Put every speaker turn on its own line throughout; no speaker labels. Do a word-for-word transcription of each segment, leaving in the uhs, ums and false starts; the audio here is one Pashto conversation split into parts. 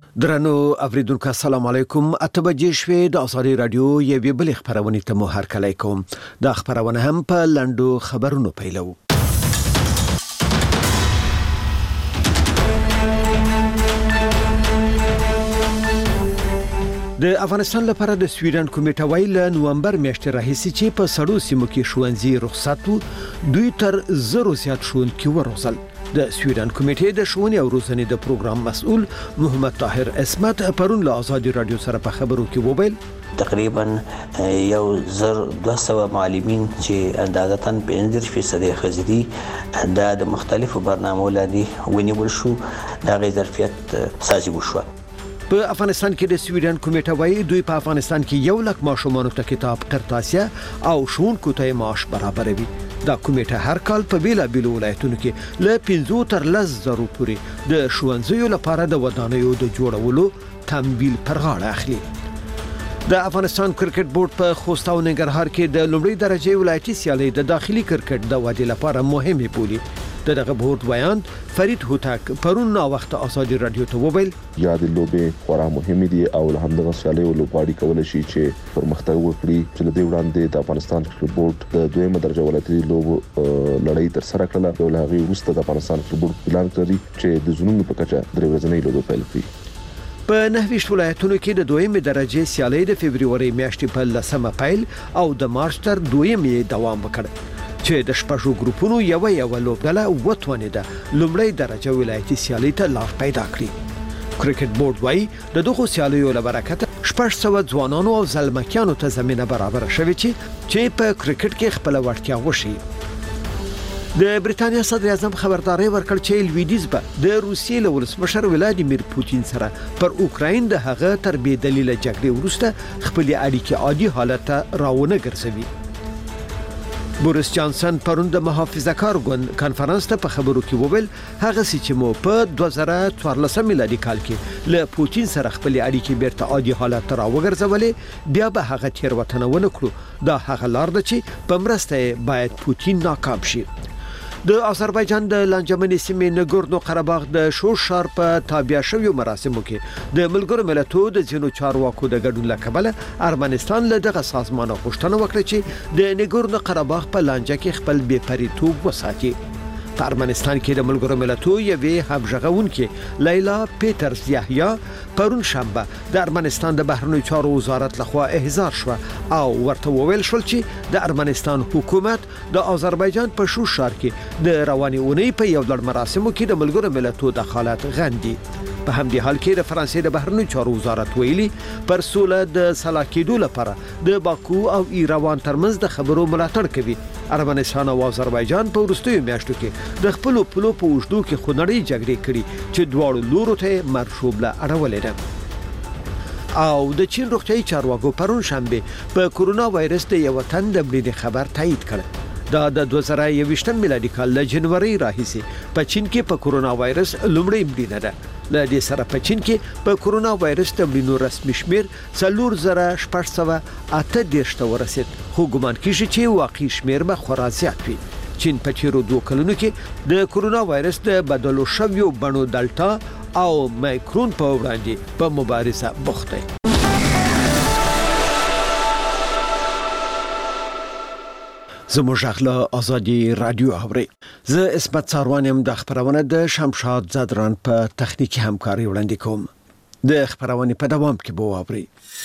درنو اوریدونکو السلام علیکم. اته بجې شوې د ازادي رادیو یوې بلې خبرونه ته مو هرکلی کوم. دا خبرونه هم په لندو خبرونو پیلو. د افغانستان لپاره د سویډن کمیټه ویل نومبر میاشتې راهیسې چې په سړو سیمو کې ښوونځي رخصت وو، دوی تر زرو زیات ښوونکي ورغځل. د سویډن کمیټې د ښوونې او روزنې د پروګرام مسؤل محمد طاهر اسمت پرون له ازادي رادیو سره په خبرو کې وویل
تقریبا یو زر دوه سوه معلمین چې اندازتاً پنځه فیصد خزدي دا د مختلفو برنامو لاندې ونیول شو، دا غي ظرفیت سازي وشو.
په افغانستان کې د سویډن کمیټه وایي دوی په افغانستان کې یو لک ماشومانو ته کتاب قرطاسیه او ښوونکو ته معاش برابروي. دا کمیټه هر کال په بیلا بیلو ولایتونو کې له پنځه تر لس زرو پورې د ښوونځیو لپاره د ودانیو د جوړولو تمویل پر غاړه اخلي. د افغانستان کرکټ بورډ په خوست او ننګرهار کې د لومړۍ درجه ولایتي سیالۍ د داخلي کرکټ د ودې لپاره مهمه بولي. دغه بورډ ویاند فرید هوتک پرون نا وخت ازادي رادیو ته وویل
یاد لوبه خورا مهمه دي او له همدغه سیالۍ لوبغاړي کول شي چې پرمختګ وکړي. چې د دې وړاندې د افغانستان کرکټ بورډ د دویمه درجه ولایتي لوبو لړۍ تر سره کړله او له هغه وروسته د افغانستان کرکټ بورډ پلان کړی چې د زونونو په کچه درې ورځنۍ لوبه پیل کړي.
په نهویشت ولایتونو کې د دویمه درجه سیالۍ د فبرवरी میاشتې په لسمه پیل او د مارچ تر دویمه دوام وکړ چې د شپږو ګروپونو یو یو لوبډله وتوانیده لومړی درجه ولایتي سیالۍ ته لار پیدا کړي. کرکټ بورډ وايي د دغو سیالیو له برکته شپږ سوه ځوانانو او زلمکیانو ته زمينه برابر شوې چې چې په کرکټ کې خپل وړتیا وشي. د بریتانیا صدر اعظم خبرداري ورکړ چې لویدیز به د روسیې له ولسمشر ولادیمیر پوتین سره پر اوکراین د هغه تر بې دلیله جګړې وروسته خپل اړیکې عادي حالت ته راونه ګرځوي. بوریس جانسن پرون د محافظه کار ګوند کانفرنس ته په خبرو کې وویل هغه چې مو په دوه زره څوارلسم میلادي کال کې له پوتین سره خپل اړیکې بیرته عادي حالت ته راوګرځولې، بیا به هغه تیروتنه ونه کړو. دا هغه لار ده چې په مرسته باید پوتین ناکام شي. د آذربایجان د لانجمنې سیمې نګورنو قرهباغ د شور شار په تابع شویو مراسمو کې د ملګرو ملتونو د ځینو چارواکو د ګډون له کبله ارمنستان له دغه سازمان غوښتنه وکړه چې د نګورنو قرهباغ په لانجه کې خپل بې پریتوب وساتي. په ارمنستان کې د ملګرو ملتونو یوې همغږونکې لیلا پیټرز یحیی پرون شنبه د ارمنستان د بهرنیو چارو وزارت لخوا احضار شو او ورته وویل شول چې د ارمنستان حکومت د آذربایجان په شور شار کې د رواني اونۍ په یو لړ مراسمو کې د ملګرو ملتونو دخالت غندي. په همدې حال کې د فرانسې د بهرنیو چارو وزارت ویلي پر سوله د سلا کېدو لپاره د باکو او ایروان ترمنځ د خبرو ملاتړ کوي. ارمنستان او آذربایجان په وروستیو میاشتو کې د خپل پلو په وجدو کې خونړۍ جګړې کړي چې دواړو لورو ته مرشوبله اړولې ده. او د چین روغتیايي چارواکو پرون شنبه په کورونا وایرس د یو تن د مړینې خبر تایید کړ. دا د دوه زره یوویشتم میلادي کال له جنوري راهیسې په چین کې په کورونا وایرس لومړی مړینه ده. له دې سره په چین کې په کورونا وایرس د مړینو رسمي شمیر څلور زره شپږ سوه اته دېرش ته ورسید، خو ګمان کېږي چې واقعي شمیر به خورا زیات وي. چین په تیرو دوه کلونو کې د کورونا وایرس د بدلو شویو بڼو دلتا او مایکرون په وړاندې په مبارزه بوخت دی. زموږ اخلا ازادي رادیو اوري. زه اسمت ساروانم د خبرونه د شمشاد زدران په تخنیکی همکاري وړاندې کوم. د خبرونه په دوام کې بو اوري.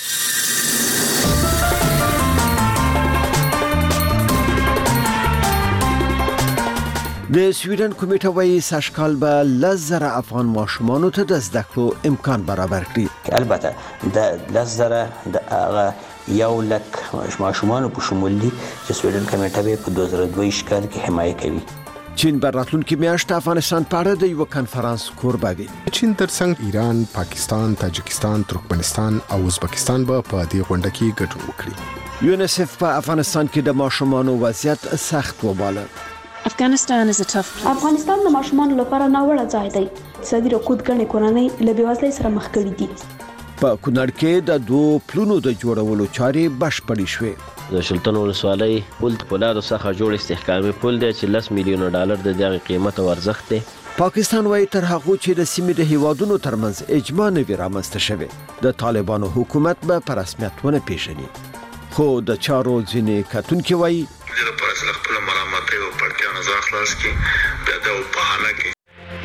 د سویډن کمیټه وايي ساشکال به لزر افغان ماشومانو ته د زده کړو امکان برابر کړي.
البته د لزر د هغه یو لک ماشومانو په شمول دي چې سویډن کمیټه په دوه زره دوه کال کې حمایت کوي.
چین براتلونکي میاشت افغانستان په اړه د یو کانفرنس کوربه وي.
چین ترڅنګ ایران، پاکستان، تاجکستان، ترکمنستان او ازبکستان به په دې غونډه کې ګډون وکړي.
یونیسف په افغانستان کې د ماشومانو وضعیت سخت وباله.
افغانستان is a tough place.
افغانستان د ماشومانو لپاره ناوړه ځای دی. صدر حکومت غني کورنۍ له بېوزلۍ سره مخ کړي دي.
په کونړ کې د دوه پلونو د جوړولو چارې بشپړې شوې.
د شلتن ولسوالۍ پل په لارو څخه جوړ استحکامي پل دی چې لس میلیونه ډالر د دغه قیمت او ارزښت دی.
پاکستان وايي تر هغه چې د سیمې د هیوادونو ترمنځ اجماع نه وي رامنځته شوې د طالبانو حکومت به په رسمیت ونه پیژني خو د چارو ځینې کتونکي وايي
د پرسل خپل ملامتي او پړتیا نه ځخ خلاص کی د د په حاله کې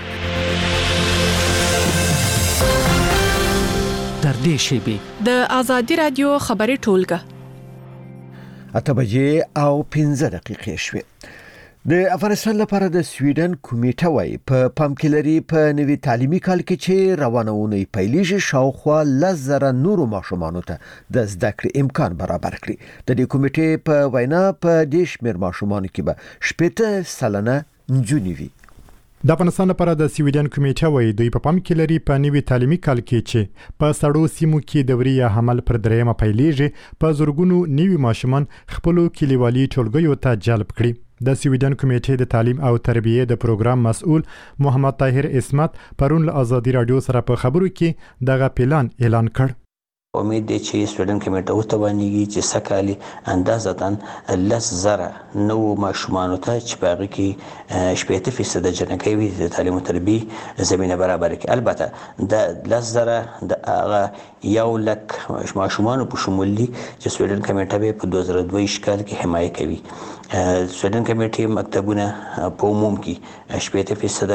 تر دې شیبې د ازادي رادیو خبري ټولګه
اته بجې او پنځه دقیقې شوې د افغانستان لپاره د سویډن کمیټه وايي په پام کې لري په نوي تعلیمي کال کې چې روانونه پیلېږي شاوخوا لزر نورو ماشومانو ته د زده کړې امکان برابر کړي د دې کمیټې په وینا په دې شمېر ماشومانو کې به شپږ سلنه نجونې وي
د افغانستان لپاره د سویډن کمیټه وايي دوی په پام کې لري په نوي تعلیمي کال کې چې په سړو سیمو کې دوري حمل پر دریمه پیلېږي په زورګونو نوي ماشومان خپل کلیوالي ټولګیو ته جلب کړي د سویډن کمیټې د تعلیم او تربیه د پروګرام مسؤل محمد طاهر اسمت پرون له ازادي رادیو سره په خبرو کې دغه پلان اعلان کړ
امید دی چې سویډن کمیټه وتوانیږي چې سکالي اندازتاً لس زره نو ماشومان ته چې باغ کې شپږ فیصد جنکې وي د تعلیم او تربیه زمينه برابر کړي البته د لس زره د هغه یو لک ماشومان په شمول دي چې سویډن کمیټه به په دوه زره دوه کال کې حمایت کوي سویډن کمیټه مکتبونه په عموم کې شپږ فیصد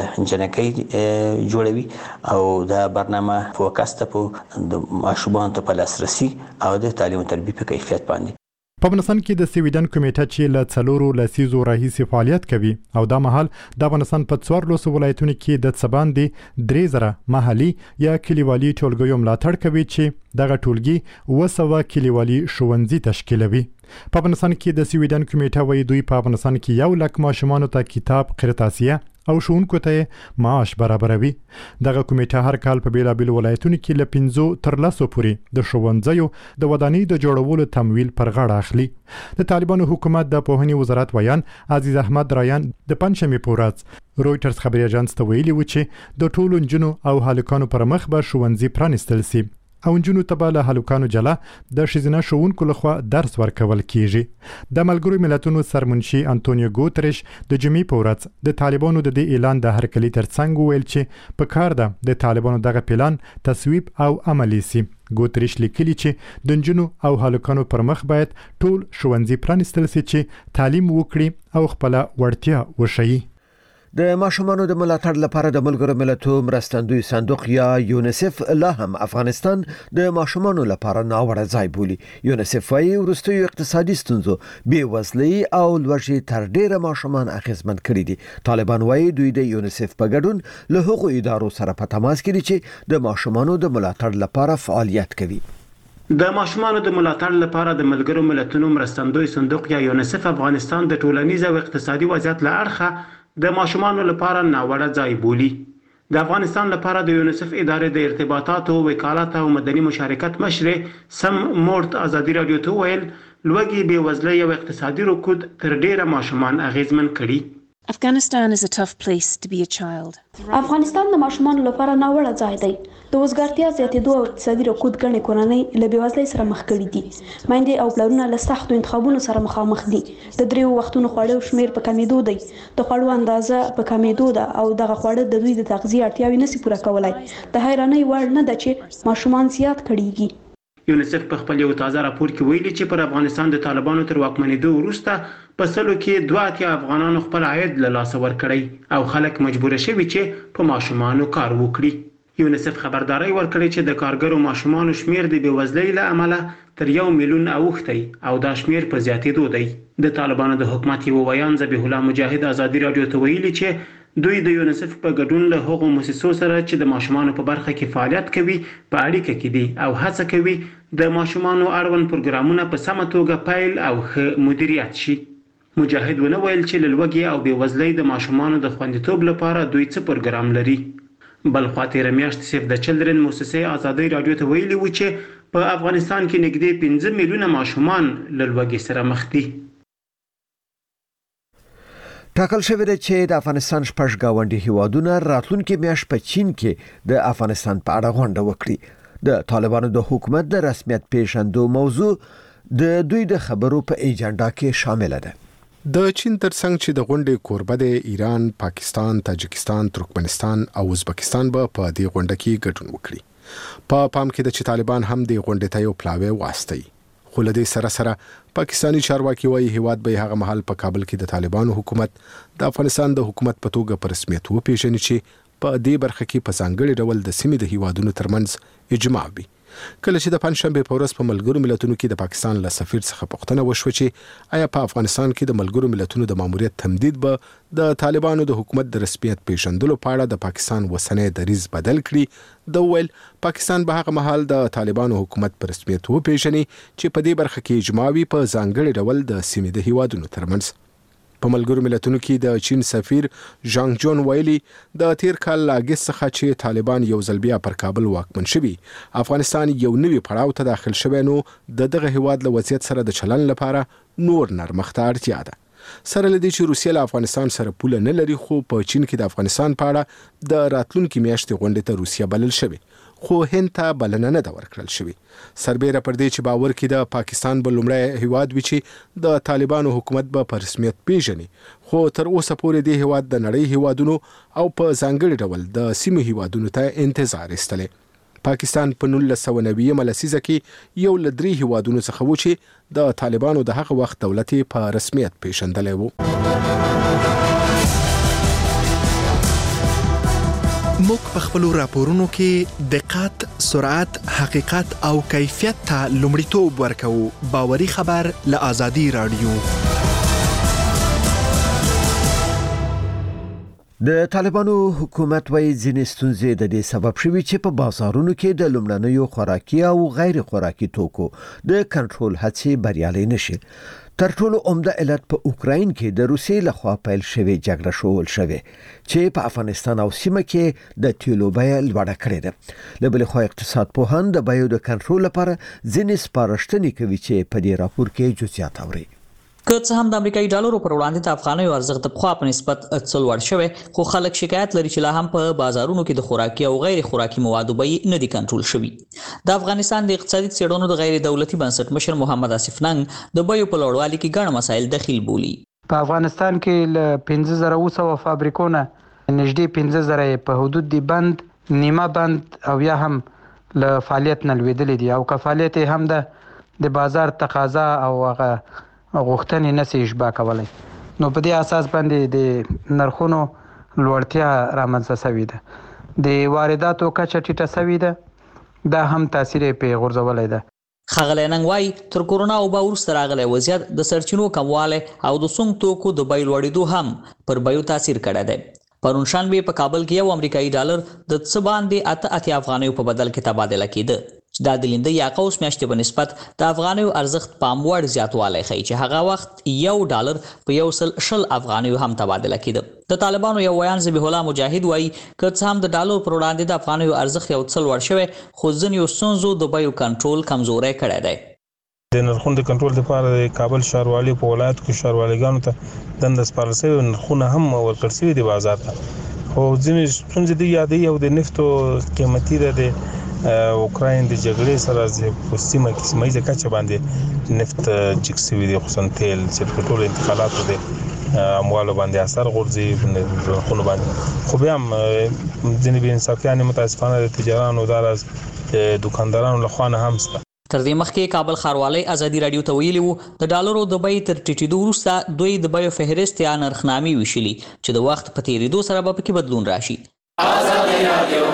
جنکې جوړوي او دا برنامه فوکس ته په د ماشومان په لاسرسي او د تعلیم او تربیه په کیفیت باندې
په افغانستان کې د سویډن کمیټه چې له څلورو لسیزو راهیسې فعالیت کوي او دا مهال د افغانستان په څوارلسو ولایتونو کې د څه باندې درې زره محلي یا کلیوالي ټولګیو ملاتړ کوي چې دغه ټولګي اوه سوه کلیوالي ښوونځي تشکیلوي په افغانستان کې د سویډن کمیټه وايي دوی په افغانستان کې یو لک ماشومانو ته کتاب قرطاسیه او ښوونکو ته معاش برابروي دغه کمیټه هر کال په بیلابیل ولایتونو کې له پنځو تر لسو پورې د ښوونځیو د ودانۍ د جوړولو تمویل پر غاړه اخلي د طالبانو حکومت د پوهنې وزارت ویان عزیز احمد رایان د پنځمې په ورځ رويټرز خبري اژانس ته ویلي و چې د ټولو نجونو او هلکانو پر مخ به ښوونځي پرانیستل شي او نجونو ته به له هلکانو جلا د ښځینه ښوونکو لخوا درس ورکول کیږي د ملګرو ملتونو سرمنشي انټونیو ګوتریش د جمعې په ورځ د طالبانو د دې اعلان د هرکلي ترڅنګ ویل چې په کار ده د طالبانو دغه پلان تصویب او عملي سي ګوتریش لیکلي چې د نجونو او هلکانو پر مخ باید ټول ښوونځي پرانیستل شي چې تعلیم وکړي او خپل وړتیا وښيي
د ماشومانو د ملاتړ لپاره د ملګرو ملتونو مرستندوی صندوق یا یونیسف لا هم افغانستان د ماشومانو لپاره ناوړه ځای بولي یونیسف وايي وروستي اقتصادي ستونزو بې وزلي او لوږې تر ډیره ماشومان اخیزمن کړي دي طالبان وايي دوی د یونیسف په ګډون له هغو ادارو سره په تماس کې دي چې د ماشومانو د ملاتړ لپاره فعالیت کوي
د ماشومانو د ملاتړ لپاره د ملګرو ملتونو مرستندوی صندوق یا یونیسف افغانستان د ټولنیز او اقتصادي وضعیت له اړخه د ماشومانو لپاره ناوړه ځای بولي د افغانستان لپاره د یونیسف ادارې د ارتباطاتو وکالت او مدني مشارکت مشر سم مورت ازادي رادیو ته ویل لوږې بې وزلۍ او اقتصادي رکود تر ډیره ماشومان اغیزمن کړي
Afghanistan is a tough place to be a child.
افغانستان د ماشومانو لپاره ناوړه ځای دی د وزګارتیا زیاتېدو او اقتصادي رکود ګڼې کورنۍ له بېوزلۍ سره مخ کړي دي میندې او پلرونه له سختو انتخابونو سره مخامخ دي د دریو وختونو خواړو شمیر په کمیدو دی د خوړو اندازه په کمیدو ده او دغه خواړه د دوی د تغذیې اړتیاوې نشي پوره کولای د حیرانۍ وړ نه ده چې ماشومان زیات کړيږي
یونیسف په خپل یو تازه راپور کې ویلي چې پر افغانستان د طالبانو تر واکمنېدو وروسته په سلو کې دوه اتیا افغانانو خپل عاید له لاسه ورکړی او خلک مجبور شوي چې په ماشومانو کار وکړي یونیسف خبرداري ورکړي چې د کارګرو ماشومانو شمیر د بېوزلۍ له امله تر یو میلیون اوښتی او دا شمیر په زیاتېدو دی د طالبانو د حکومت یو ویان ذبیح الله مجاهد ازادي رادیو ته ویلي چې دوی د یونیسف په ګډون له هغو مؤسسو سره چې د ماشومانو په برخه کې فعالیت کوي په اړیکه کې دي او هڅه کوي د ماشومانو اړوند پروګرامونه په سمه توګه پیل او ښه مدیریت شي مجاهد ونه ویل چې له لوږې او بېوزلۍ د ماشومانو د خوندیتوب لپاره دوی څه پروګرام لري بل خوا تېره میاشت سیف د چلډرن مؤسسې ازادي رادیو ته ویلي و چې په افغانستان کې نږدې پنځه میلیونه ماشومان له لوږې سره مخ دي
ټاکل شوی دی چې د افغانستان شپږ گاونډي هیوادونه راتلونکي میاشت په چین کې د افغانستان په اړه غونډه وکړي د طالبانو د حکومت د رسمیت پیژندو موضوع د دوی د خبرو په ایجنډا کې شامل ده
د چین ترڅنګ چې د غونډې کوربه د ایران، پاکستان، تاجکستان، ترکمنستان او ازبکستان به په دې غونډه کې ګډون وکړي. په پام کې د چې طالبان هم د غونډې ته یو پلاوی واستي. خو له دې سره سره پاکستانی چارواکي وايي هیواد به هغه محل په کابل کې د طالبانو حکومت د افغانستان د حکومت په توګه په رسمیت وپیژني چې په دې برخه کې په ځانګړي ډول د سیمې د هیوادونو ترمنځ اجماع وي. کله چې د پنځشنبه په ورځ په ملګرو ملتونو کې د پاکستان له سفیر څخه پوښتنه وشوه چې آیا په افغانستان کې د ملګرو ملتونو د ماموریت تمدید به د طالبانو د حکومت د رسمیت پیژندلو په اړه د پاکستان وسنۍ دریځ بدل کړي، د ویل پاکستان به هغه مهال د طالبانو حکومت په رسمیت وپیژني چې په دې برخه کې اجماع وي په ځانګړي ډول د سیمې د هیوادونو ترمنځ. په ملګرو ملتونو کې د چین سفیر ژانګ جون ویلي د تیر کال له اګست څخه چې طالبان یو ځل بیا پر کابل واکمن شوي، افغانستان یو نوي پړاو ته داخل شوی، نو د دغه هیواد له وضعیت سره د چلن لپاره نور نرمښت ته اړتیا ده. سره لدی چې روسیه له افغانستان سره پوله نه لري، خو په چین کې د افغانستان په اړه د راتلونکي میاشتې غونډې ته روسیه بلل شوی، خو هند ته بلنه نه ده ورکړل شوې. سربیره پر دې چې باور کې د پاکستان به لومړی هیواد وي چې د طالبانو حکومت به په رسمیت پیژني، خو تر اوسه پورې دې هیواد د نړۍ هیوادونو او په ځانګړي ډول د سیمې هیوادونو ته انتظار ایستلی. پاکستان په نولس سوه نوي لسیزه کې یو له درې هیوادونو څخه و چې د طالبانو د هغه وخت دولت په رسمیت پیژندلی و.
موږ په خپلو راپورونو کې دقت، سرعت، حقیقت او کیفیت ته لومړیتوب ورکوو. باوري خبر له آزادي رادیو.
د طالبانو حکومت وايي ځینې ستونزې د دې سبب شوي چې په بازارونو کې د لومړنیو خوراکي او غیر خوراکي توکو د کنټرول هڅې بریالۍ نشي. تر ټولو عمده علت په اوکراین کې د روسیې لخوا پیل شوې جګړه شول شوې چې په افغانستان او سیمه کې د تیلو بیه لوړه کړې ده. له بلې خوا اقتصاد پوهان د بیو د کنټرول لپاره ځینې سپارښتنې کوي چې په دې راپور کې جزئیات اوري.
که څه هم د امریکایي ډالرو پر وړاندې د افغانیو ارزښت د پخوا په نسبت څه لوړ شوی، خو خلک شکایت لري چې لا هم په بازارونو کې د خوراکي او غیر خوراکي موادو بیې نه دي کنټرول شوي. د افغانستان د اقتصادي څېړنو د غیر دولتي بنسټ مشر محمد آصف ننګ د بیو په لوړوالي کې ګڼ مسایل دخیل بولي.
په افغانستان کې له پنځه زره اوه سوه فابریکو نه نږدې پنځه زره په حدود دی بند، نیمه بند او یا هم له فعالیت نه لوېدلې دي، او که فعالیت هم د بازار تقاضا او هغه غوښتنې نشي اشباع کولی، نو په دې اساس باندې د نرخونو لوړتیا رامنځته شوې ده. د وارداتو کچه ټیټه شوې ده، دا هم تاثیر یې پرې غورځولی ده.
ښاغلی ننګ وایي تر کورونا وبا وروسته راغلی وضعیت د سرچینو کموالی او د سونګ توکو د بیې لوړېدو هم پر بیو تاثیر کړی دی. پرون شنبه په کابل کې یو امریکایي ډالر د څه باندې اته اتیا افغانیو په بدل کې تبادله کېده، چې دا د لنډۍ یا قوس میاشتې په نسبت د افغانیو ارزښت پام وړ زیاتوالی ښیي چې هغه وخت یو ډالر په یو سل شل افغانیو هم تبادله کېده. د طالبانو یو ویان ذبیح الله مجاهد وایي که څه هم د ډالر پر وړاندې د افغانیو ارزښت یو څه لوړ شوی، خو ځینو ستونزو د بیو کنټرول کمزوری کړی دی.
د نرخونو د کنټرول لپاره د کابل ښاروالي په ولایت کې ښاروالګانو ته دنده سپارل شوې، نرخونه هم ورکړل شوي دي بازار ته، خو ځینې ستونزې دي یادوي او د نفتو قیمتي ده د اوکراین د جګړې سره په سیمه کې سیمه ییزه کچه باندې نفت جګ شوي دي، خصوصا تیل چې په ټولو انتقالاتو د اموالو باندې اثر غورځي نرخونو باندې. خو بیا هم ځینې بې انصافیانې متاسفانه د تجارانو دا راز د دوکاندارانو لخوا نه هم شته.
تر دې مخکې کابل ښاروالۍ ازادي راډیو ته ویلي وو د ډالرو د بیې تر ټیټېدو وروسته دوی د بیو فهرست یا نرخنامې ویشلي چې د وخت په تېرېدو سره به پکې بدلون راشي. ازادي راډیو.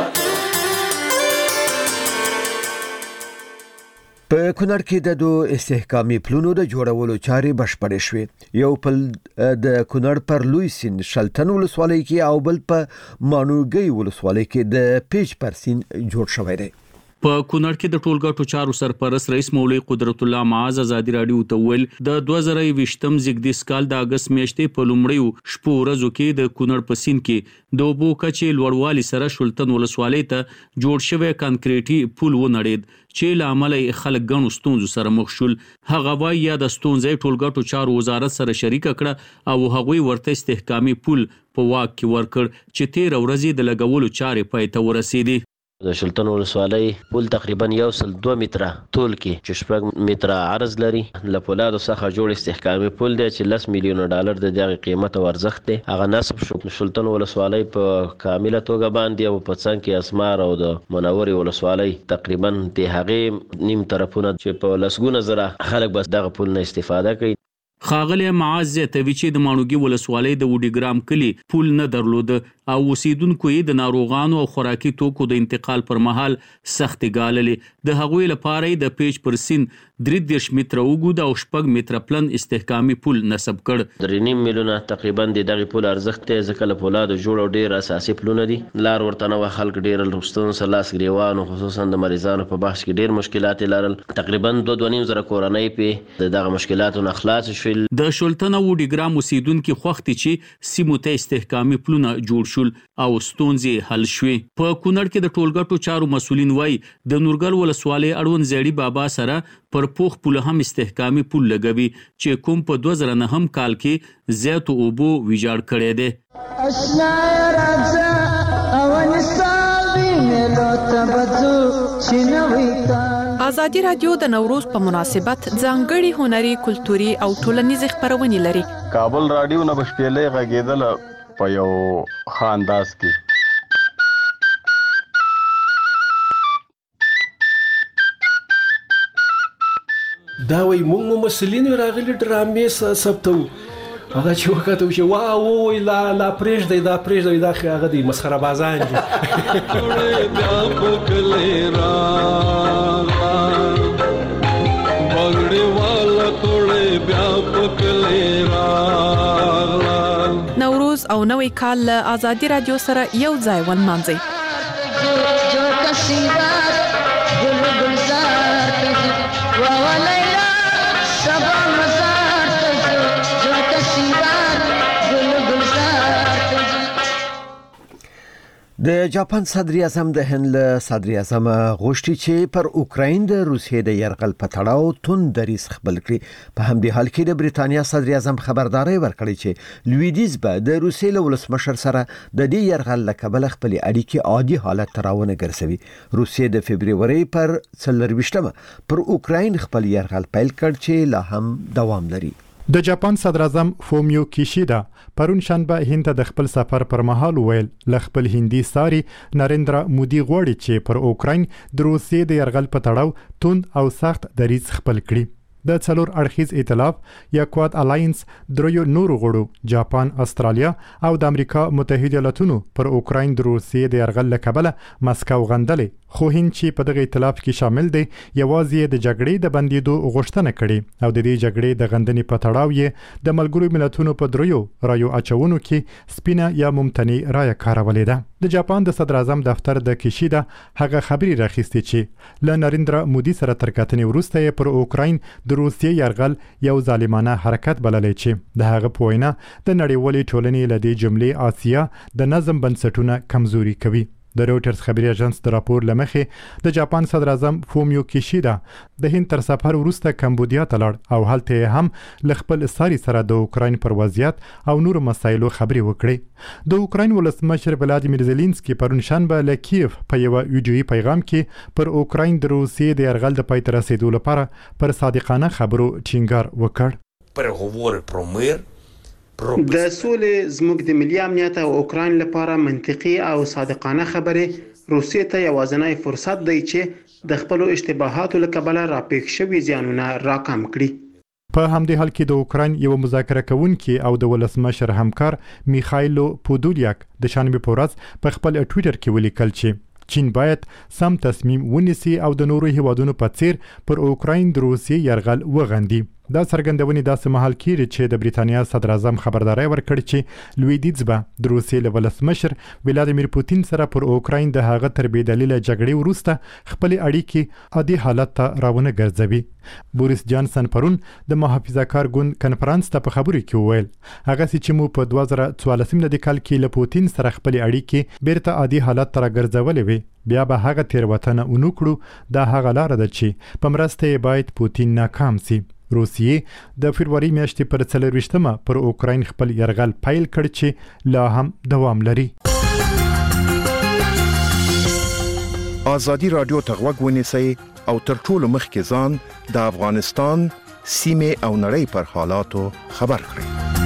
په کونړ کې د دوه استحکامي پلونو د جوړولو چارې بشپړې شوې. یو پل د کونړ پر لوی سیند شلتن ولسوالۍ کې او بل په مانوګي ولسوالۍ کې د پیج پر سیند جوړ شوی دی.
په کونړ کې د ټولګټو چارو سرپرست رئیس مولوي قدرت الله معاذ ازادي راډیو ته ویل د دوه زره یوویشتم زیږدیز کال د اګست میاشتې په لومړیو شپو ورځو کې د کونړ په سیند کې د اوبو کچې لوړوالي سره شلتن ولسوالۍ ته جوړ شوی کانکریټي پل ونړېد چې له امله خلک ګڼو ستونزو سره مخ شول. هغه وایي یا د ستونزې ټولګټو چارو وزارت سره شریکه کړه او هغوی ورته استحکامي پل په واک کې ورکړ چې تیر ورځې د لګولو چارې پای ته ورسېدې.
د شلتن ولسوالۍ پل تقریبا یو سل دوه متره طول کې چې شپږ متره عرض لري. له پولادو څخه جوړ استحکامي پل دی چې لس میلیونه ډالر د دغه قیمت او ارزښت دی. هغه نصب شو شلتن ولسوالۍ په کامله توګه باندې او په څنګ کې اسمار او د منورې ولسوالۍ تقریبا د هغې نیم طرفونه چې په لسګونه زره خلک بس دغه پل نه استفاده کوي.
خاغلی معاذ زیاتوي چې د ماڼوګي ولسوالۍ د وډیګرام کلي پل نه درلود او اوسیدونکو یې د ناروغانو او خوراکي توکو د انتقال پر مهال سختي ګاللې. د هغوی لپاره د پیج پر سیند درې دېرش متره اوږد او شپږ متره پلن استحکامي پل نصب کړ.
درې نیم میلیونه تقریبا د دغه پل ارزښت دی ځکه له پولادو جوړ او ډېر اساسي پلونه دي. لار ورته نه خلک ډېر ستونزو سره لاس ګریوان خصوصا د مریضانو په بحث کې ډېر مشکلات لرل. تقریبا دوه دوه نیم زره کورنۍ په دغه مشکلاتو نه خلاص شول.
د شلتن او وډیګرام اوسیدونکو خوښتي چې سیمو ته استحکامي پلونه جوړ شول او ستونزې حل شوې. په کونړ کې د ټولګټو چارو مسولین وایي د نورګل ولسوالۍ اړوند زیړی بابا سره پر پوخ پل هم استحکامي پل لګوي چې کوم په دوه زره نهم کال کې زیاتو اوبو ویجاړ کړی دی.
ازادي رادیو د نوروز په مناسبت ځانګړي هنري کلتوري او ټولنیز خبرونه لري.
کابل رادیو نه بشپېلې غږیدل په یو خانداس کې.
دا وای موږ مسلین راغلي ډرامې ثبتو هغه چې وکړو چې واو وای لا لا پرېږ دی دا پرېږ دی دا هغه دی مسخره بازان دي.
نوروز او نوی کال له ازادي رادیو سره یو ځای ونمانځي.
د جاپان صدر اعظم د هند له صدر اعظم غوښتي چې پر اوکراین د روسیې د يرغل په تړاو توند دریځ خپل کړي. په همدې حال کې د بریتانیا صدر اعظم خبرداري ورکړې چې لویدیځ به د روسیې له ولسمشر سره د دې يرغل له کبله خپل اړیکې عادي حالت ته راونه ګرځوي. روسیې د فبرवरी پر څلرويشتمه پر اوکراین خپل يرغل پیل کړ چې لا هم دوام لري.
د جاپان صدر اعظم فومیو کیشیدا پرون شنبه هند ته د خپل سفر پر مهال ویل ل خپل هندي ساري نریندرا مودي غوړي چې پر اوکراین د روسیې د يرغل په تړاو توند او سخت دریځ خپل کړي. د څلور اړخیز ائتلاف یا کواد الاینس دریو نورو غړو جاپان، استرالیا او د امریکا متحده ایالاتونو پر اوکراین د روسیې د يرغل له کبله مسکو غندلې. خو هند چې په دغه ائتلاف کې شامل دی یوازې د جګړې د بندیدو غوښتنه کړې او د دې جګړې د غندنې په تړاو یې د ملګرو ملتونو په دریو رایو اچونو کې سپینه یا ممتنع رایه کارولې ده. د جاپان د صدر اعظم دفتر د کیشیدا هغه خبري راخیستې چې ل نریندرا مودي سره تر کتنې وروسته پر اوکراین د روسیې يرغل یو ظالمانه حرکت بللې چې د هغه په وینا د نړیوالې ټولنې له دې جملې آسیا د نظم بنسټونه کمزوري کوي. د رويټرز خبري اژانس د راپور لمخې د جاپان صدر اعظم فومیو کیشیدا د هند تر سفر وروسته کمبودیا ته لاړ او هلته هم ل خپل ساري سره د اوکراین پر وضعیت او نور مسایلو خبري وکړي. د اوکراین ولسمشر ولادیمیر زيلنسکي پرون شنبه ل کیف په یو ویډیويي پیغام کې پر اوکراین د روسیې د يرغل د پای ته رسیدو لپاره پر صادقانه خبرو ټینګار وکړ.
Переговори про мир
د سولې زموږ د ملي امنیت او اوکراین لپاره منطقي او صادقانه خبرې روسیې ته یوازینی فرصت دی چې د خپل اشتباهاتو له کبله راپېښ شوي زیانونه راکم کړي.
په همدې حال کې د اوکراین یو مذاکره کوونکی او د ولسمشر همکار میخایلو پودولیاک د شنبه په ورځ په خپل ټوئیټر کې ولیکل چې چین باید سم تصمیم ونیسي او د نورو هیوادونو په څیر پر اوکراین د روسیې يرغل وغندي. دا څرګندونې داسې مهال کېږي چې د بریتانیا صدر اعظم خبرداري ورکړي چې لویدیځ به د روسیې له ولسمشر ولادیمیر پوتین سره پر اوکراین د هغه تر بې دلیله جګړې وروسته خپل اړیکې عادي حالت ته راونه ګرځوي. بوریس جانسن پرون د محافظه کار ګوند کنفرانس ته په خبرو کې وویل هغه چې مو په دوه زره څوارلسم کال کې له پوتین سره خپل اړیکې بیرته عادي حالت ته راګرځولې وي بیا به هغه تیروتنه ونکړو دا هغه لار ده چې په مرسته یې باید پوتین ناکام سي. روسیې د فبرवरी میاشتې پر څلرويشتمه پر اوکراین خپل يرغل پیل کړ چې لا هم دوام لري.
ازادي رادیو ته غوږ ونیسئ او تر ټولو مخکې ځان د افغانستان سیمه او نړۍ پر حالاتو خبر کړئ.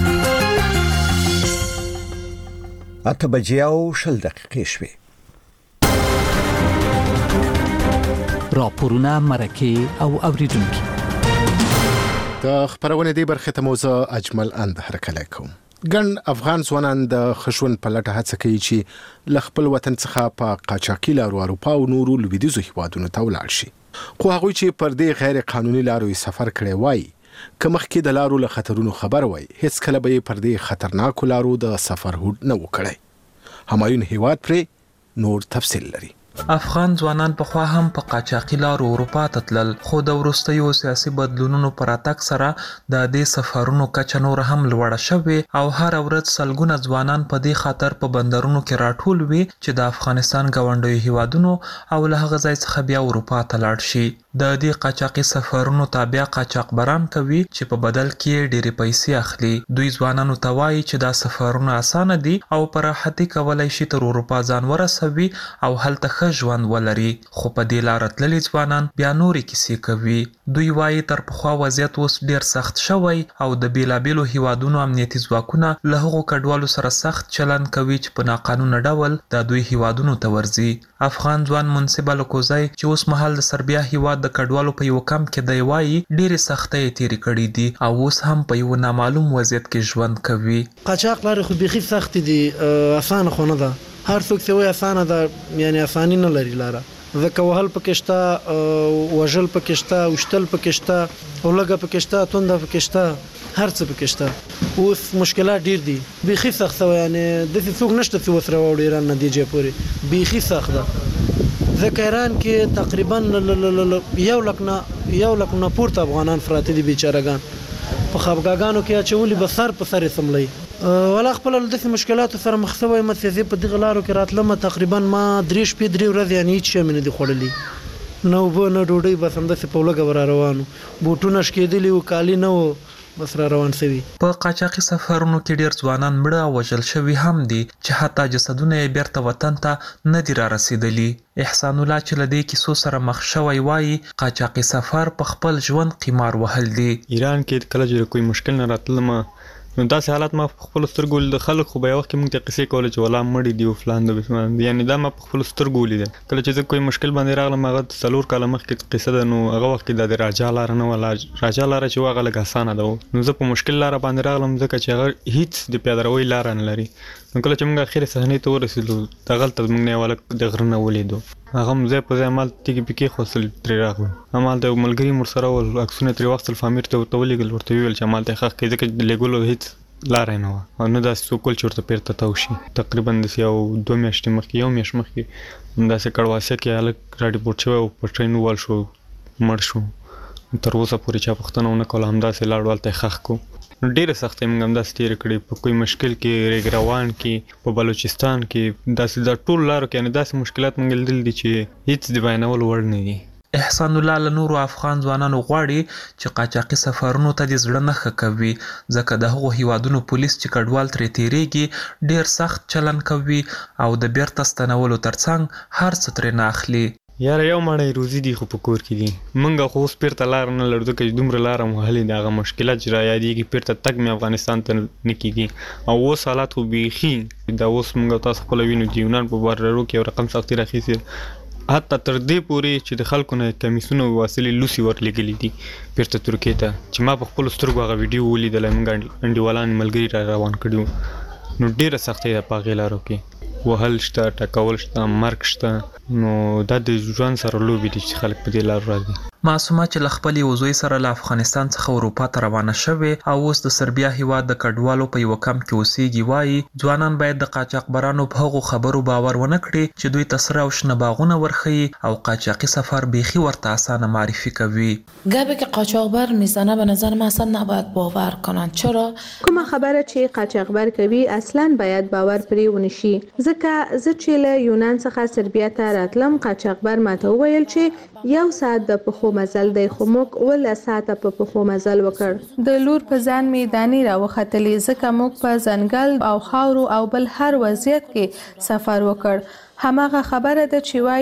اته بجې او شل دقیقې شوې.
راپورونه مرکه او اوریدونکو
د خبرونه دی برخه ته موزه اجمل اند هرکلی کوم. ګڼ افغان ځوانان د خشون په لټه هڅه کوي چې له خپل وطن څخه په قاچاقي لارو اروپا او نورو لویدیځو هیوادونو ته ولاړ شي. خو هغوی چې پر دې غیر قانوني لارو سفر کړی وای که مخکې د لارو له خطرونو خبر وای هیڅ کله به پر دې خطرناکو لارو د سفر هوډ نه وکړي. همایون هیواد پر نور تفصیل لري.
افغان ځوانان په خوا هم په قاچاقي لارو اروپا ته تلل، خو د وروستیو سیاسي بدلونونو پر اتاک سره د دې سفرونو کچه نور هم لوړه شوې او هر ورځ سلګونه ځوانان په دې خاطر په بندرونو کې راټول وي چې د افغانستان ګاونډیو هیوادونو او له هغه ځای څخه بیا اروپا ته لاړ شي. د دې قاچاقي سفرونو تابع قاچاقبران کوي چې په بدل کې ډېرې پیسې اخلي. دوی ځوانانو ته وایي چې دا سفرونه اسانه دي او په راحتۍ کولی شي تر اروپا ځان ورسوي او هلته ښه ژوند ولري. خو په دې لاره تللي ځوانان بیا نورې کیسې کوي. دوی وایي تر پخوا وضعیت اوس ډېر سخت شوی او د بېلابېلو هیوادونو امنیتي ځواکونه له هغو کډوالو سره سخت چلند کوي چې په ناقانونه ډول د دوی هیوادونو ته ورځي. افغان ځوان منصب الکوزی چې اوس مهال د سربیا هیواد د کډوالو په یو کمپ کې دی وایي ډېرې سختۍ یې تېرې کړي دي او اوس هم په یو نامعلوم وضعیت کې ژوند کوي.
قاچاق لارې خو بیخي سختې دي، اسانه خو نه ده. هر څوک چې وایي اسانه ده یعنی اساني نه لري لاره. ځکه وهل پکې شته، وژل پکې شته، وشتل پکې شته، اولګه پکې شته، تونده پکې شته، هر څه پکې شته. اوس مشکلات ډېر دي، بیخي سخت شوی. یعنی داسې څوک نشته چې وسره واوړي ایران نتیجې پورې، بیخي سخت ده. ځکه ایران کې تقریبا یو لک نه یو لک نه پورته افغانان پراته دي بیچارهګان. په خفګاګانو کې اچولي به سر په سر یې سملی. ولا خپل داسې مشکلاتو سره مخ شوی یم چې زه په دغه لارو کې راتلم. تقریبا ما درې شپې درې ورځې یعنې هېڅ شی مې نه دي خوړلي، نه اوبه نه ډوډۍ، بس همداسې په لږه به را روان وو. بوټونه شکېدلي وو، کالي نه وو، بس را روان شوي.
په قاچاقي سفرونو کې ډېر ځوانان مړه او وژل شوي هم دي چې حتی جسدونه یې بیرته وطن ته نه دي را رسېدلي. احسان الله چې له دې کیسو سره مخ شوی وایي قاچاقي سفر په خپل ژوند قمار وهل دي.
ایران کې کله چې کوئی مشکل نه راتلم نو داسې حالات ما په خپل سترګو د خلک خو به یو وخت کې موږ ته قصې کولې چې ولا مړي دي او فلان د بسمان، یعنی دا ما په خپل سترګو ولیدل. کله چې زه کوئی مشکل باندې راغلم هغه څلور کاله مخکې قصه ده، نو هغه وخت کې د راجا لاره نه وه، راجا لاره چې وه هغه لږ اسانه ده. نو زه په مشکل لاره باندې راغلم ځکه چې هغه هیڅ د پیاده روۍ لاره نه لري. نو کله چې موږ اخرې صحنې ته ورسېدو دغلته موږ نه یو هلک د غره نه ولیدو، هغه هم ځای په ځای همالته تیږې پیکې خوستل ترې راغلو. همالته یو ملګري مور سره ول، عکسونه ترې واخیستل، فامیر ته ورته ولېږل، ورته ویې ویل چې همالته یې ښخ کړئ ځکه د لېږلو هېڅ لاره یې نه وه او نه داسې څوک ول چې ورته بیرته تاو شي. تقریبا داسې یو دوه میاشتې مخکې یو میاشت مخکې همداسې کړواسیه کې هلک راډیپورټ شوی او په ټرین ووال شو، مړ شو. تر اوسه پورې چا پوښتنه ونه کوله، همداسې لاړو هلته یې ښخ کړو. ډېرې سختۍ موږ همداسې تېرې کړې په کوی مشکل کې، ریګ روان کې، په بلوچستان کې، داسې د ټولو لارو کې یعنې داسې مشکلات موږ لیدلي دي چې هېڅ د بیانولو وړ نه دي.
احسان الله له نورو افغان ځوانانو غواړي چې قاچاقي سفرونو ته د زړه نه ښه کوي ځکه د هغو هیوادونو پولیس چې کډوال ترې تیریږي ډېر سخت چلند کوي او د بیرته ستنولو ترڅنګ هر څه ترې نه اخلي.
یاره یو مړی روزي دي خو په کور کې دي. موږ خو اوس بیرته لاره نه لرو ځکه چې دومره لاره مو وهلې دي. هغه مشکلات چې را یادېږي بیرته تګ مې افغانستان ته نه کېږي او اوس حالات خو بیخي دا اوس موږ تاسو خپله وینو چې یونان په بارډرو کې یو رقم سختي راخیستې، حتی تر دې پورې چې د خلکو نه کمیسونه واسلې لوسي ورلېږلي دي بیرته ترکیې ته چې ما په خپلو سترګو هغه ویډیو ولیدلی. موږ انډیوالان ملګري را روان کړي وو. نو ډېره سختۍ ده په هغې لارو کې، وهل شته، ټکول شته، مرګ شته. نو دا د ژوند سره لوبې دي چې خلک په دې لارو راځي.
معصومه چې له خپل یو زوی سره له افغانستان څخه اروپا ته روانه شوې او اوس د سربیا هیواد د کډوالو په یوه کمپ کې اوسېږي وایي ځوانان باید د قاچاقبرانو په هغو خبرو باور ونه کړي چې دوی ته سره او شنه باغونه ورښیي او قاچاقي سفر بیخي ورته اسانه معرفی کوي.
گپی که قاچاقبر میزنه به نظر من اصلا نباید باور کنن. چرا؟
کومه خبره چې قاچاقبر کوي اصلا باید باور پرې ونشي ځکه زه چې له یونان څخه سربیا ته راتلم قاچاقبر ماته وویل چې یو ساعت د پخو مزل دی خو موږ اوله ساعته په پخو مزل وکړ. د لور په ځان مې دانې راوختلې ځکه موږ په ځنګل او خاورو او بل هر وضعیت کې سفر وکړ. هماغه خبره ده چې وایي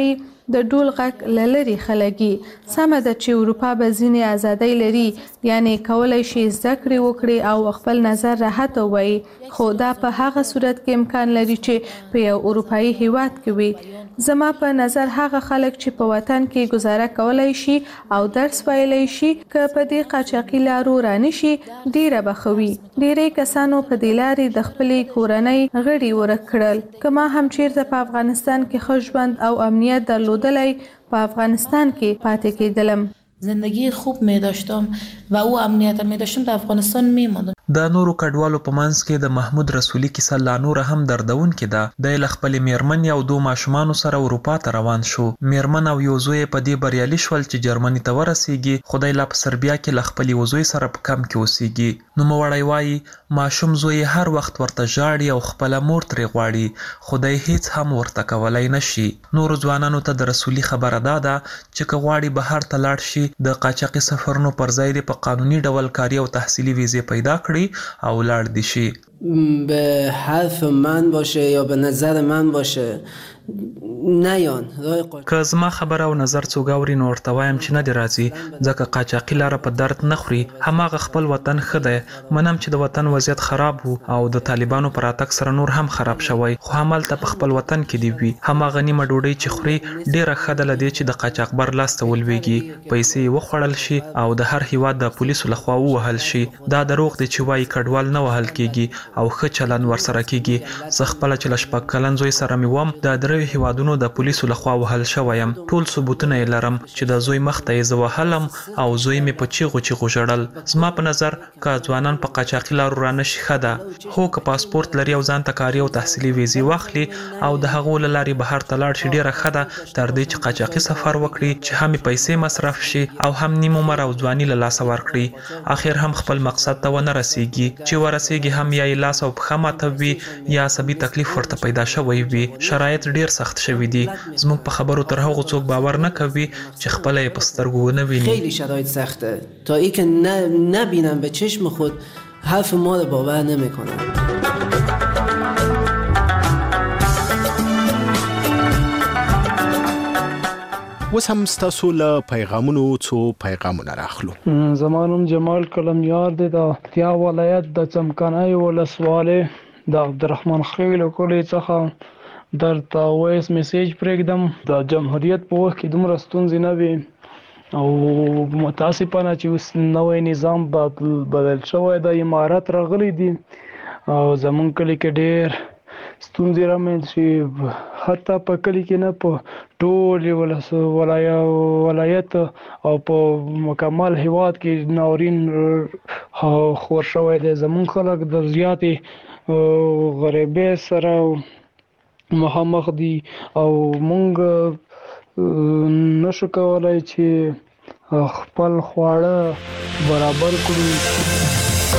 د ډول غږ لری خلګي سم د چې اروپا به ځینې ازادۍ لري یعنی کولای شي زده کړې وکړي او خپل نظر راحت وایي خو دا په هغه صورت کې امکان لري چې په یو اروپאי هیواد کې وي زما په نظر هغه خلک چې په وطن کې گزاره کولای شي او درس ویلای شي که په دې قاچاقي لارو رانشي ډیره بخوي ډیره کسانو په دې لارې د خپلې کورنۍ غړي ورک کړل کما هم چیرته په افغانستان کې ښه ژوند او امنیت درلودلی په افغانستان کې پاتې کېدلم
زندگی خوب می داشتم و او امنیت می داشتم در افغانستان می ماندم
د نورو کډوالو په منځ کې د محمود رسولي کیسه لا نور هم دردون کې ده د خپل میرمن او دوه ماشومان سره اروپا ته روان شو میرمن او یو زوی په دې بریالي شول چې جرمني ته ورسیږي خدای لا په سربیا کې خپل وزوی سره په کم کې اوسېږي نو موړی وایي ماشوم زوی هر وخت ورته ژاړي او خپل مور ترې غواړي خدای هیڅ هم ورته کولای نشي نور ځوانانو ته د رسولي خبره ده چې کغواړي بهر ته لاړ شي د قاچاقي سفرونو پر ځای د په قانوني ډول کاري او تحصیلي ویزه پیدا کړي او لاړ دي شي
به حرف من باشه یا به نظر من باشه نیان
که زما خبره او نظر څوک اوري نو ورته وایم چې نه دی راځي ځکه قاچاقي لاره په درد نه خوري هماغه خپل وطن ښه دی منم چې د وطن وضعیت خراب وو او د طالبانو پر راتګ سره نور هم خراب شوی خو همالته په خپل وطن کې دی وي هماغه نیمه ډوډۍ چې خوري ډیره ښه ده له دې چې د قاچاقبر لاس ته ولویږي پیسې وخوړل شي او د هر هیواد د پولیسو لخوا ووهل شي دا دروغ دی چې وایي کډوال نه وهل کیږي او ښه چلند ورسره کیږي زه خپله چې له شپږ کلن زوی سره مې وم د دریو هیوادونو د پولیسو لخوا وهل شویم ټول ثبوتونه یې لرم چې د زوی مخ ته یې زه وهلم او زوی مې په چیغو چیغو ژړل زما په نظر که ځوانان په قاچاقي لارو رانشي ښه ده هو که پاسپورت لري او ځان ته کاري او تحصیلي ویزې واخلي او د هغو له لارې بهر ته لاړ شي ډیره ښه ده تر دې چې قاچاقي سفر وکړي چې هم پیسې مصرف شي او هم نیم عمر او ځواني له لاسه ورکړي اخر هم خپل مقصد ته ونه رسیږي چې ورسیږي هم یا یې لاس او پښه ماته وي یا عصبي تکلیف ورته پیدا شوی وي شرایط ډیر سخت شوی دي زموږ په خبرو تر هغه څوک باور نه کوي چې خپل یې په سترګو ونه ویني
خیلی شرایط سخته تا ای که نبینم به چشم خود حرف ما رو باور نمیکنم
اوس هم ستاسو له پیغامونو څو پیغامونه راخلو
زمانم جمال کلمیار دی د تیا ولایت د چمکنای ولسواله د عبدالرحمن خیل کلی څخه در تا وایس میسیج پرېږدم د جمهوریت په وخت کې دومره ستونزې نه وي او متاسفانه چې اوس نوی نظام بدل شوی د امارت راغلی دي او زمونږ کلی کې ډېر ستونزې رامنځ شي حتی په کلی کې نه په ټول ولایت او په مکمل هیواد کې ناورین خور شوی دی زمونږ خلک د زیاتې غریبۍ سره مخامخ دي او مونږ نشو کولای چې خپل خواړه برابر کړو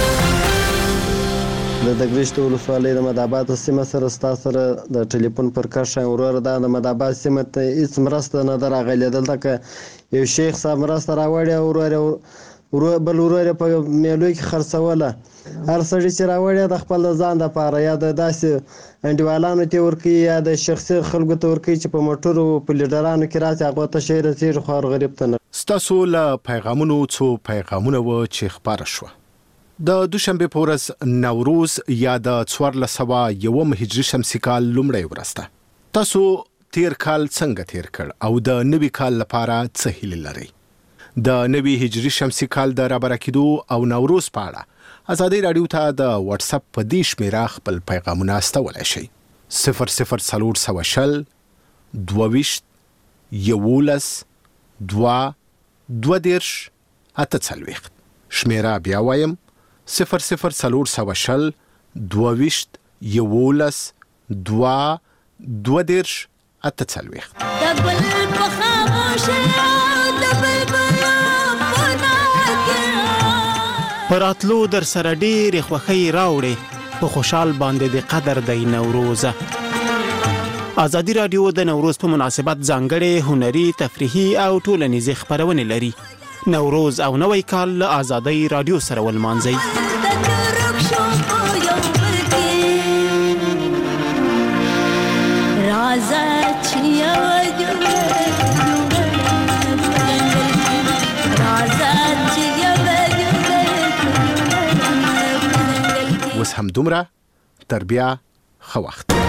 د دګرشت ولسوالۍ د مدابات سیمه سره ستاسو سره د ټلیفون پر کښه ورور د مدابات سیمه ته هیڅ مرسته نه درغلې دلته که یو شیخ صاحب مرسته راوړی ورور بل ورور په میلو کې خرڅوله هر سړی چې راوړی د خپل ځان لپاره یا د داسې انډیوالانو ته ورکوي یا د شخصي خلکو ته ورکوي چې په موټرو په لیډرانو کې راځي هغه ته شی رسېږي خو هر غریب ته نه
ستاسو له پیغامونو څو پیغامونه و چې خپاره شوه د دوشنبه په ورځ نوروز یا د څوارلس سوه یوم هجري شمسي کال لومړۍ ورځ ده تاسو تیر کال څنګه تیر کړ او د نوي کال لپاره څه هیلې لرئ د نوي هجري شمسي کال د رابره کېدو او نوروز په اړه ازادي رادیو ته د واتس اپ په دې شمیره خپل پیغامونه استولی شئ صفر صفر څلور سوه شل دوه ویشت یولس دوه دوه دېرش اته څلوېښت شمیره بیا وایم صفر صفر څلور سوه شل دوه ویشت یولس دوه دوه دېرش اته څلوېښت
د بل په خاموشه د بلبل
پراتلو در سره ډېرې خوښۍ راوړې په خوشحال باندې د قدر دی نوروز ازادي رادیو د نوروز په مناسبت ځانګړې هنري تفریحي او ټولنیزې خپرونې لري نوروز او نوی کال له ازادي رادیو سره ولمانځئ
راځه چې یو
هم دومره تر بیا ښه وخت